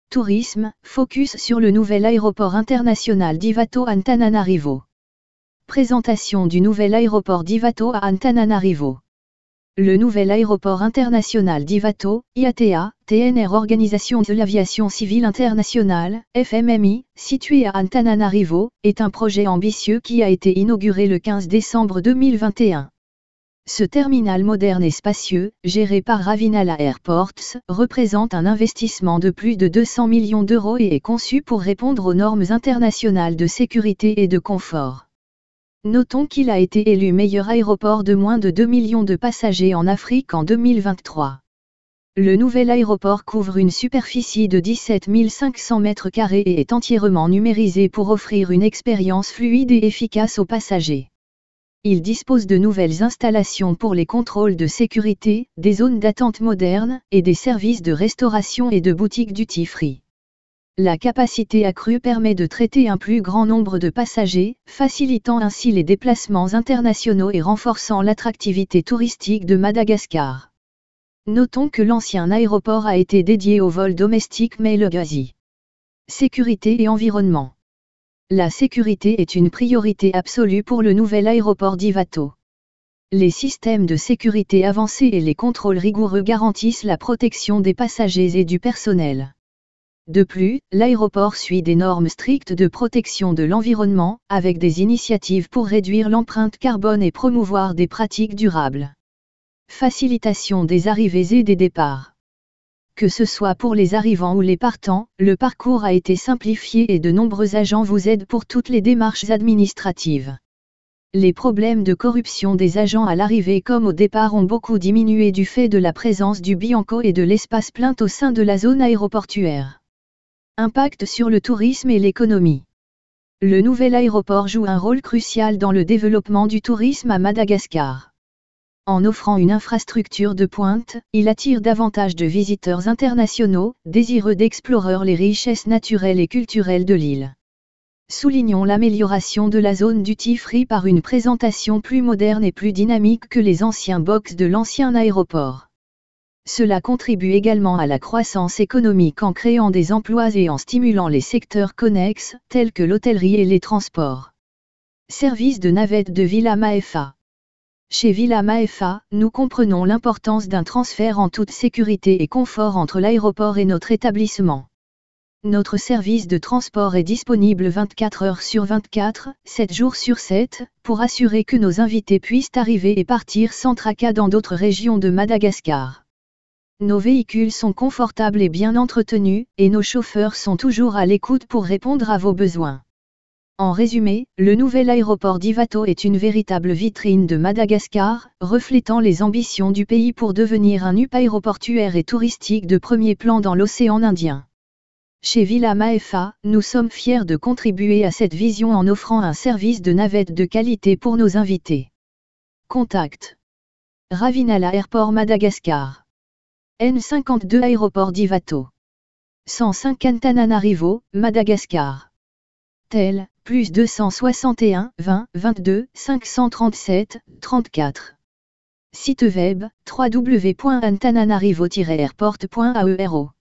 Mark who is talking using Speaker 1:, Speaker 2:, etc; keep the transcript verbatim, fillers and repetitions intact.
Speaker 1: Tourisme, focus sur le nouvel aéroport international d'Ivato Antananarivo. Présentation du nouvel aéroport d'Ivato à Antananarivo. Le nouvel aéroport international d'Ivato, I A T A, T N R Organisation de l'Aviation Civile Internationale, F M M I, situé à Antananarivo, est un projet ambitieux qui a été inauguré le quinze décembre deux mille vingt et un. Ce terminal moderne et spacieux, géré par Ravinala Airports, représente un investissement de plus de deux cents millions d'euros et est conçu pour répondre aux normes internationales de sécurité et de confort. Notons qu'il a été élu meilleur aéroport de moins de deux millions de passagers en Afrique en deux mille vingt-trois. Le nouvel aéroport couvre une superficie de dix-sept mille cinq cents mètres carrés et est entièrement numérisé pour offrir une expérience fluide et efficace aux passagers. Il dispose de nouvelles installations pour les contrôles de sécurité, des zones d'attente modernes, et des services de restauration et de boutiques duty-free. La capacité accrue permet de traiter un plus grand nombre de passagers, facilitant ainsi les déplacements internationaux et renforçant l'attractivité touristique de Madagascar. Notons que l'ancien aéroport a été dédié au vol domestique Mailegazi. Sécurité et environnement. La sécurité est une priorité absolue pour le nouvel aéroport d'Ivato. Les systèmes de sécurité avancés et les contrôles rigoureux garantissent la protection des passagers et du personnel. De plus, l'aéroport suit des normes strictes de protection de l'environnement, avec des initiatives pour réduire l'empreinte carbone et promouvoir des pratiques durables. Facilitation des arrivées et des départs. Que ce soit pour les arrivants ou les partants, le parcours a été simplifié et de nombreux agents vous aident pour toutes les démarches administratives. Les problèmes de corruption des agents à l'arrivée comme au départ ont beaucoup diminué du fait de la présence du Bianco et de l'espace plainte au sein de la zone aéroportuaire. Impact sur le tourisme et l'économie. Le nouvel aéroport joue un rôle crucial dans le développement du tourisme à Madagascar. En offrant une infrastructure de pointe, il attire davantage de visiteurs internationaux, désireux d'explorer les richesses naturelles et culturelles de l'île. Soulignons l'amélioration de la zone duty-free par une présentation plus moderne et plus dynamique que les anciens box de l'ancien aéroport. Cela contribue également à la croissance économique en créant des emplois et en stimulant les secteurs connexes, tels que l'hôtellerie et les transports. Service de navette de Villa Maefa. Chez Villa Maefa, nous comprenons l'importance d'un transfert en toute sécurité et confort entre l'aéroport et notre établissement. Notre service de transport est disponible vingt-quatre heures sur vingt-quatre, sept jours sur sept, pour assurer que nos invités puissent arriver et partir sans tracas dans d'autres régions de Madagascar. Nos véhicules sont confortables et bien entretenus, et nos chauffeurs sont toujours à l'écoute pour répondre à vos besoins. En résumé, le nouvel aéroport d'Ivato est une véritable vitrine de Madagascar, reflétant les ambitions du pays pour devenir un hub aéroportuaire et touristique de premier plan dans l'océan Indien. Chez Villa Maefa, nous sommes fiers de contribuer à cette vision en offrant un service de navette de qualité pour nos invités. Contact. Ravinala Airport Madagascar. N cinquante-deux Aéroport d'Ivato. cent cinq Antananarivo, Madagascar. Tel, plus deux cent soixante et un, vingt, vingt-deux, cinq cent trente-sept, trente-quatre. Site web, w w w point antananarivo tiret airport point a e r o